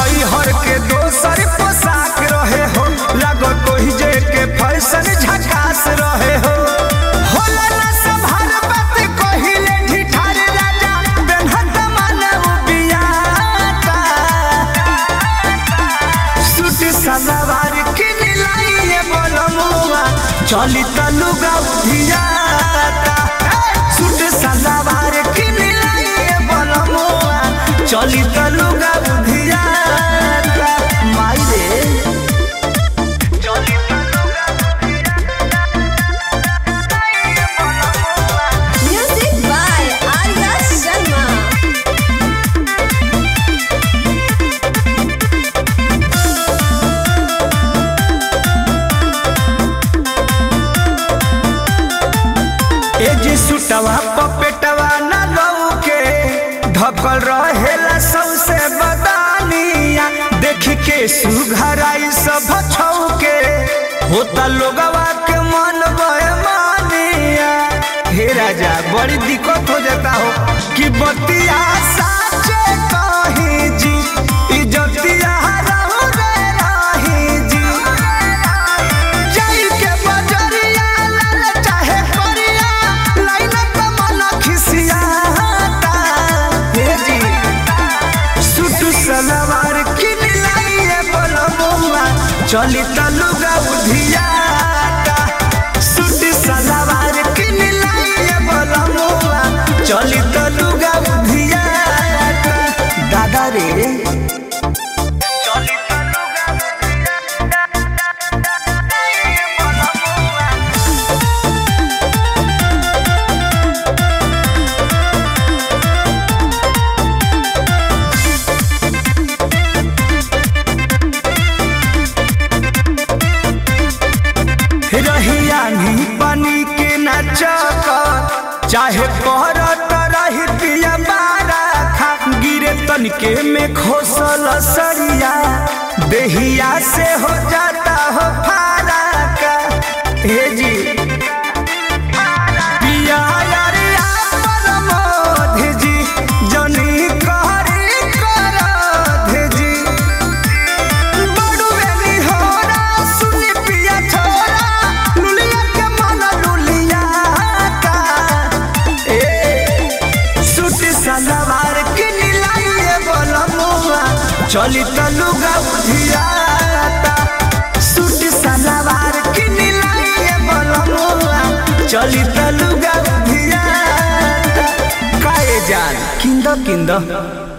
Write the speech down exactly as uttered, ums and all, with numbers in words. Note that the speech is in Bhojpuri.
नई हर के दोसर पोशाक रहे हो, लगो कोई जे के फैशन झकास रहे हो। होला ना संभार बात कहिले ठिठार राजा, बेनहत मानव बियाता। सूट सलवार किन लाइए बोलमुआ, चली तलुगा उधियाता। सूट सलवार किन लाइए बोलमुआ, चली तलुगा उधियाता। माई रे Music by Arya Sharma. ए जी सुटवा पपेटवा ना लौके, ढकल रहेला सौसे बदानिया। देख के सुघराई सब छौके, होता लोगवा के मन बेमानिया। हे राजा बड़ी दिक्कत हो जाता हो कि बतिया साचे कही जी, इज्जतिया रहू रे राही जी। जाई के बजरिया लाल चाहे परिया, लाइन कमल खिसियाता। हे जी सूट सलवार किन लाइए बोलमुआ, चली तलुगा उधियाता। सूट सलवार किन लाइए बोलमुआ, चली तलुगा उधियाता। दादा रे चली तलुगा रहिया नहीं बनी के नचक, चाहे पहरत रही पिया बारा खा। गिरे तनके में खोसल सरिया, देहिया से हो जाता हो फारा का। हे जी पिया यारिया परमोध जी, जनी कहरी करध जी। बड़ू बेली होरा सुनी पिया छोरा, लुलिया के मन लुलिया का। ए सूट सलवार किन लाइए बोलमुआ, चली तलुगा उधियाता। सूट सलवार किन लाइए बोलमुआ, चली तलुगा उधियाता। काए जान किंद किंद